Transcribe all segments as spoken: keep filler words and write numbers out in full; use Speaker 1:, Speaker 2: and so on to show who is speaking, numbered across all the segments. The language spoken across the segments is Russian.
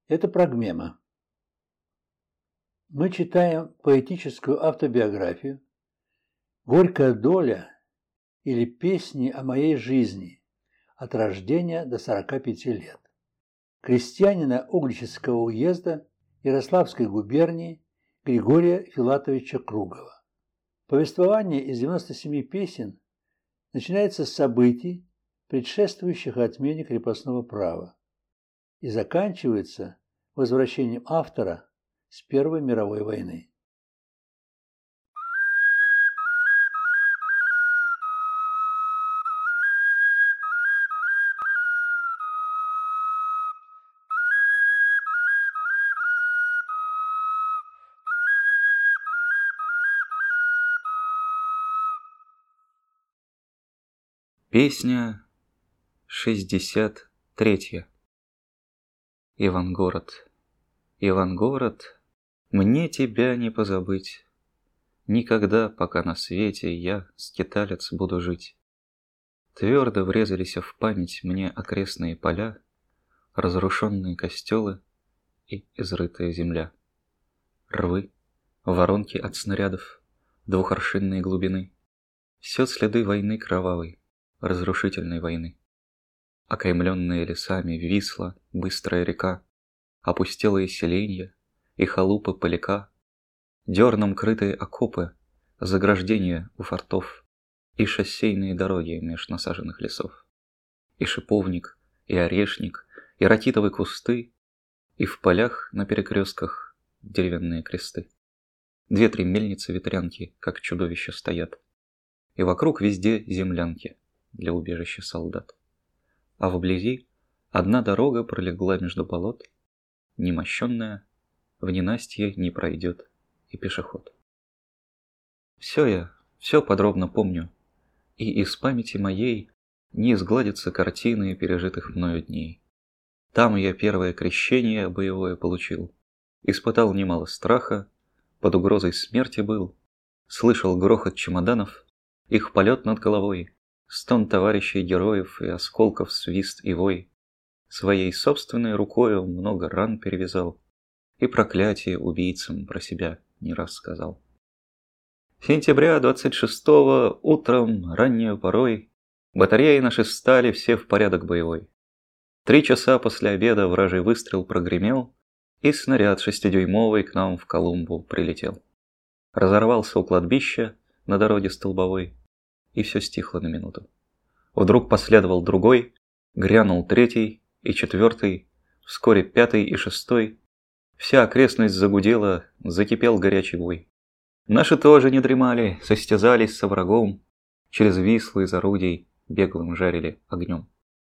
Speaker 1: Это прогмема. Мы читаем поэтическую автобиографию «Горькая доля» или «Песни о моей жизни» от рождения до сорока пяти лет крестьянина Угличского уезда Ярославской губернии Григория Филатовича Кругова. Повествование из девяноста семи песен начинается с событий, предшествующих отмене крепостного права, и заканчивается возвращением автора с Первой мировой войны.
Speaker 2: Песня шестьдесят третья. Ивангород, Ивангород, мне тебя не позабыть. Никогда, пока на свете я, скиталец, буду жить. Твердо врезались в память мне окрестные поля, разрушенные костелы и изрытая земля. Рвы, воронки от снарядов, двухоршинные глубины. Все следы войны кровавой, разрушительной войны. Окаймленные лесами Висла, быстрая река, опустелые селенья и халупы поляка, дерном крытые окопы, заграждения у фортов и шоссейные дороги меж насаженных лесов, и шиповник, и орешник, и ракитовые кусты, и в полях на перекрестках деревянные кресты. Две-три мельницы-ветрянки, как чудовища, стоят, и вокруг везде землянки для убежища солдат. А вблизи одна дорога пролегла между болот, немощенная, в ненастье не пройдет и пешеход. Все я, все подробно помню, и из памяти моей не изгладятся картины пережитых мною дней. Там я первое крещение боевое получил, испытал немало страха, под угрозой смерти был, слышал грохот чемоданов, их полет над головой, стон товарищей героев и осколков свист и вой. Своей собственной рукою много ран перевязал и проклятие убийцам про себя не раз сказал. Сентября двадцать шестого утром, раннею порой, батареи наши стали все в порядок боевой. Три часа после обеда вражий выстрел прогремел, и снаряд шестидюймовый к нам в Колумбу прилетел. Разорвался у кладбища на дороге столбовой, и все стихло на минуту. Вдруг последовал другой, грянул третий и четвертый, вскоре пятый и шестой. Вся окрестность загудела, закипел горячий бой. Наши тоже не дремали, состязались со врагом, через Вислу из орудий беглым жарили огнем.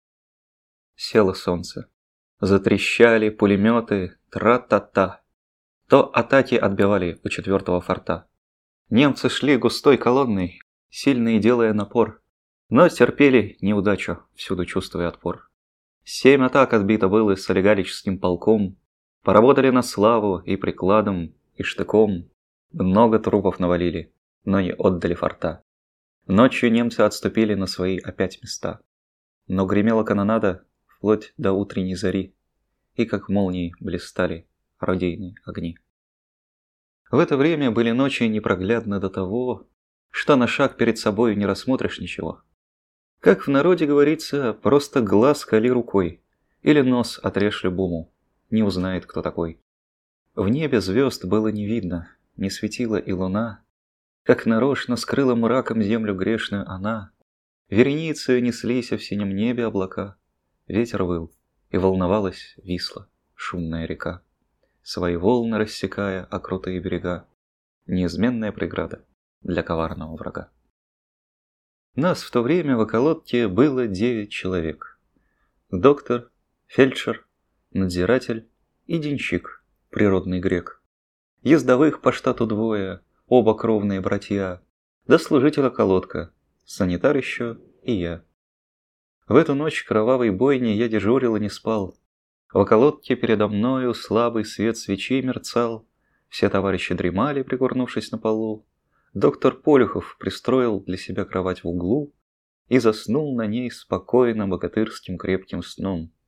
Speaker 2: Село солнце. Затрещали пулеметы, тра-та-та. То атаки отбивали у четвертого форта. Немцы шли густой колонной, сильные делая напор, но терпели неудачу, всюду чувствуя отпор. Семь атак отбито было с Солигалическим полком, поработали на славу и прикладом, и штыком. Много трупов навалили, но не отдали форта. Ночью немцы отступили на свои опять места. Но гремела канонада вплоть до утренней зари, и как молнии блистали орудийные огни. В это время были ночи непроглядны до того, что на шаг перед собой не рассмотришь ничего. Как в народе говорится, просто глаз кали рукой, или нос отрежь любому, не узнает, кто такой. В небе звезд было не видно, не светила и луна, как нарочно скрыла мраком землю грешную она. Вереницею неслись в синем небе облака, ветер выл, и волновалась Висла, шумная река, свои волны рассекая о крутые берега, неизменная преграда для коварного врага. Нас в то время в околотке было девять человек. Доктор, фельдшер, надзиратель и денщик, природный грек. Ездовых по штату двое, оба кровные братья, да служитель околотка, санитар еще и я. В эту ночь кровавой бойни я дежурил и не спал. В околотке передо мною слабый свет свечей мерцал, все товарищи дремали, пригорнувшись на полу. Доктор Полюхов пристроил для себя кровать в углу и заснул на ней спокойно богатырским крепким сном.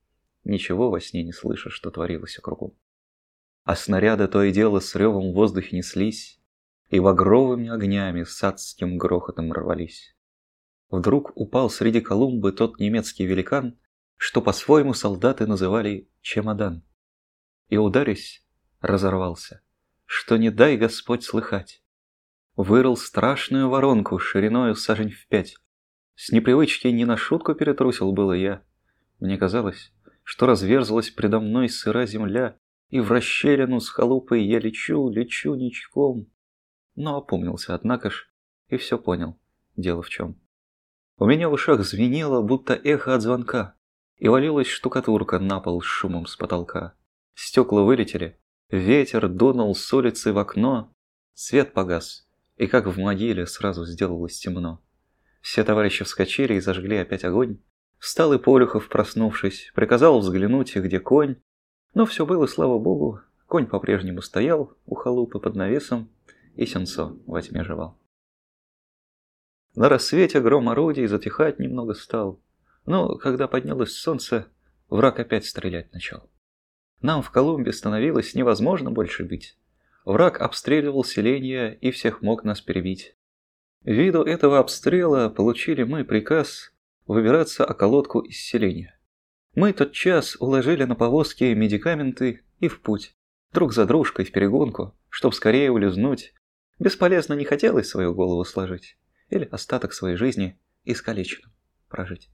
Speaker 2: ничего во сне не слыша, что творилось кругом. А снаряды то и дело с ревом в воздухе неслись, и багровыми огнями с адским грохотом рвались. Вдруг упал среди Колумбы тот немецкий великан, что по-своему солдаты называли чемодан, и, ударясь, разорвался, что не дай Господь слыхать. Вырыл страшную воронку шириною сажень в пять. С непривычки не на шутку перетрусил было я. Мне казалось, что разверзлась предо мной сыра земля, и в расщелину с халупой я лечу, лечу ничком. Но опомнился, однако ж, и все понял, дело в чем. У меня в ушах звенело, будто эхо от звонка, и валилась штукатурка на пол с шумом с потолка. Стекла вылетели, ветер дунул с улицы в окно, свет погас, и как в могиле сразу сделалось темно. Все товарищи вскочили и зажгли опять огонь. Встал и Полюхов, проснувшись, приказал взглянуть, где конь. Но все было, слава богу, конь по-прежнему стоял у халупы под навесом, и сенцо во тьме жевал. На рассвете гром орудий затихать немного стал, но когда поднялось солнце, враг опять стрелять начал. Нам в Колумбе становилось невозможно больше быть. Враг обстреливал селения и всех мог нас перебить. Ввиду этого обстрела получили мы приказ выбираться околотку из селения. Мы тотчас уложили на повозки медикаменты и в путь, друг за дружкой в перегонку, чтоб скорее улизнуть. Бесполезно не хотелось свою голову сложить или остаток своей жизни искалеченным прожить.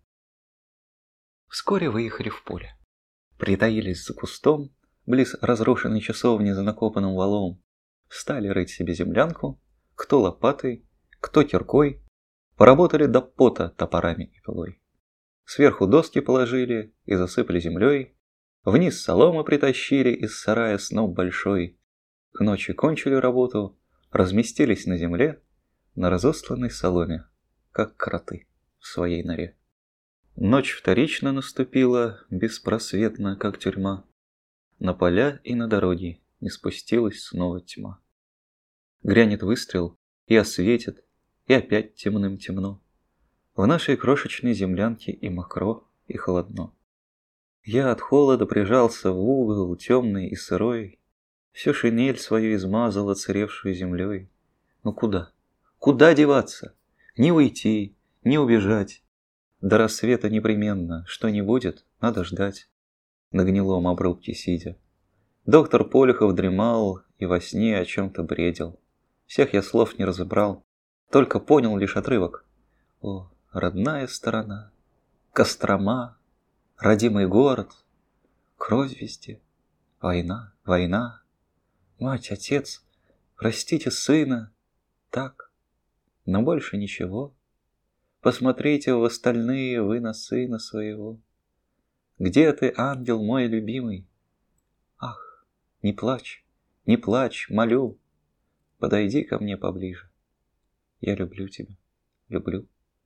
Speaker 2: Вскоре выехали в поле. Притаились за кустом, близ разрушенной часовни за накопанным валом. Стали рыть себе землянку, кто лопатой, кто киркой. Поработали до пота топорами и пилой. Сверху доски положили и засыпали землей. Вниз соломы притащили из сарая сноп большой. К ночи кончили работу, разместились на земле, на разосланной соломе, как кроты в своей норе. Ночь вторично наступила, беспросветно, как тюрьма. На поля и на дороги не спустилась снова тьма. Грянет выстрел и осветит, и опять темным темно. В нашей крошечной землянке и мокро, и холодно. Я от холода прижался в угол, темный и сырой, всю шинель свою измазал оцаревшую землей. Ну куда? Куда деваться? Не уйти, не убежать. До рассвета непременно, что не будет, надо ждать. На гнилом обрубке сидя. Доктор Полюхов дремал и во сне о чем-то бредил. Всех я слов не разобрал, только понял лишь отрывок. О, родная сторона, Кострома, родимый город, кровь везде, война, война. Мать, отец, простите сына, так, но больше ничего. Посмотрите в остальные вы на сына своего. Где ты, ангел мой любимый? Ах, не плачь, не плачь, молю. Подойди ко мне поближе. Я люблю тебя, люблю.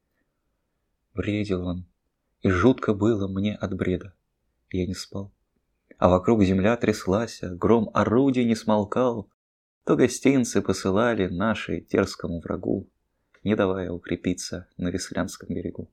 Speaker 2: Бредил он, и жутко было мне от бреда. Я не спал, а вокруг земля тряслась, гром орудий не смолкал. То гостинцы посылали наши дерзкому врагу, не давая укрепиться на Вислянском берегу.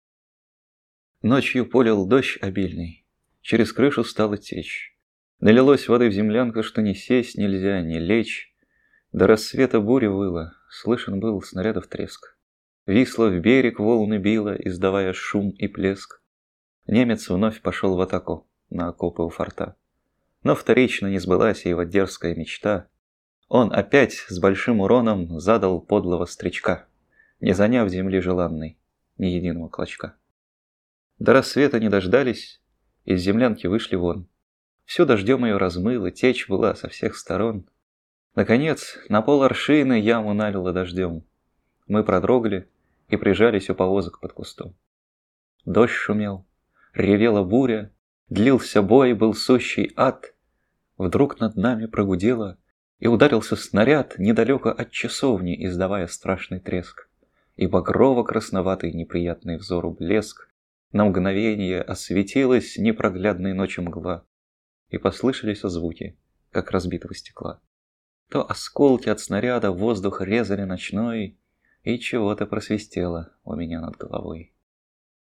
Speaker 2: Ночью полил дождь обильный, через крышу стало течь. Налилось воды в землянку, что ни сесть нельзя, ни лечь. До рассвета буря выла, слышен был снарядов треск. Висла в берег, волны била, издавая шум и плеск. Немец вновь пошел в атаку на окопы у форта. Но вторично не сбылась его дерзкая мечта. Он опять с большим уроном задал подлого стричка, не заняв земли желанной ни единого клочка. До рассвета не дождались, из землянки вышли вон. Всю дождем ее размыло, течь была со всех сторон. Наконец, на пол аршины яму налило дождем. Мы продрогли и прижались у повозок под кустом. Дождь шумел, ревела буря, длился бой, был сущий ад. Вдруг над нами прогудело, и ударился снаряд недалеко от часовни, издавая страшный треск. И багрово-красноватый неприятный взору блеск на мгновение осветилась непроглядной ночью мгла, и послышались звуки, как разбитого стекла. То осколки от снаряда в воздух резали ночной, и чего-то просвистело у меня над головой.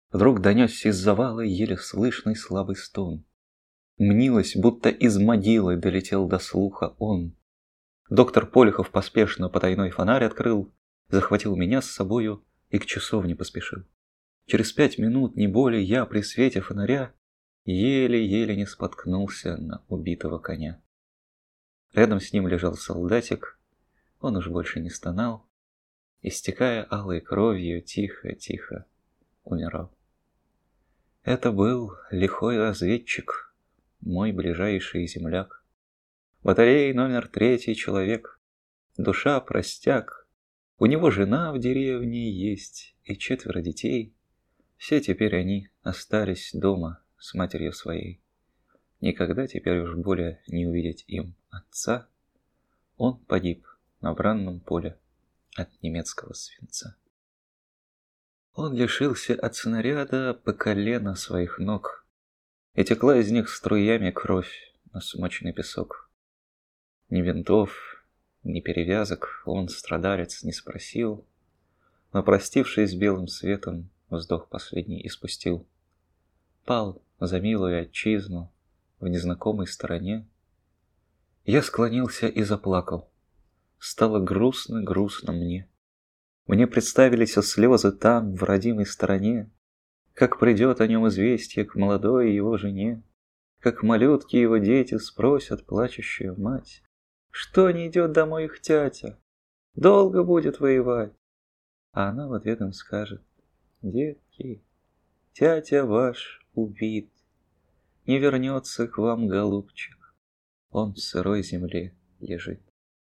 Speaker 2: Вдруг донесся из завала еле слышный слабый стон. Мнилось, будто из могилы долетел до слуха он. Доктор Полихов поспешно потайной фонарь открыл, захватил меня с собою и к часовне поспешил. Через пять минут, не более, я при свете фонаря еле-еле не споткнулся на убитого коня. Рядом с ним лежал солдатик, он уж больше не стонал, истекая алой кровью, тихо-тихо умирал. Это был лихой разведчик, мой ближайший земляк. Батареи номер третий человек, душа простяк. У него жена в деревне есть и четверо детей. Все теперь они остались дома с матерью своей. Никогда теперь уж более не увидеть им отца. Он погиб на бранном поле от немецкого свинца. Он лишился от снаряда по колено своих ног, и текла из них струями кровь на смоченный песок. Ни винтов, ни перевязок он, страдалец, не спросил, но, простившись с белым светом, вздох последний испустил. Пал за милую отчизну в незнакомой стороне. Я склонился и заплакал. Стало грустно-грустно мне. Мне представились слезы там, в родимой стороне, как придет о нем известие к молодой его жене, как малютки его дети спросят плачущую мать, что не идет домой их тятя, долго будет воевать. А она в ответ им скажет: детки, тятя ваш убит, не вернется к вам, голубчик, он в сырой земле лежит.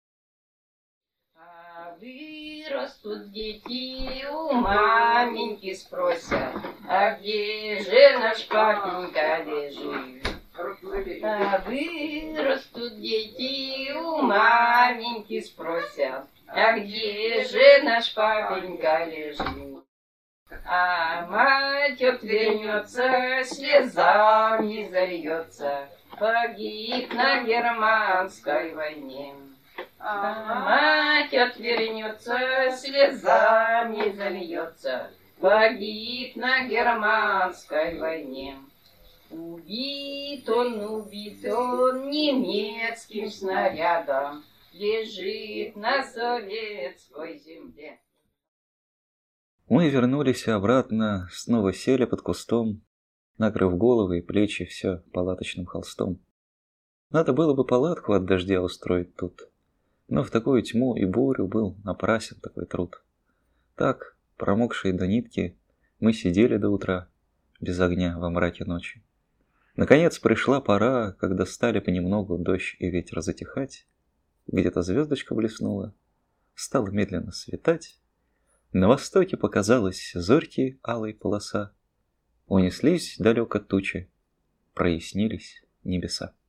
Speaker 3: Вырастут дети, у маменьки спросят, а где же наш папенька лежит? А вырастут дети, у маменьки спросят, а где же наш папенька лежит? А мать отвернется, слезами зальется, погиб на германской войне. А мать отвернется, слезами зальется, погиб на германской войне. Убит он, убит он немецким снарядом, лежит на советской земле.
Speaker 2: Мы вернулись обратно, снова сели под кустом, накрыв головы и плечи все палаточным холстом. Надо было бы палатку от дождя устроить тут, но в такую тьму и бурю был напрасен такой труд. Так, промокшие до нитки, мы сидели до утра, без огня во мраке ночи. Наконец пришла пора, когда стали понемногу дождь и ветер затихать, где-то звездочка блеснула, стало медленно светать, на востоке показалась зорьки алой полоса, унеслись далеко тучи, прояснились небеса.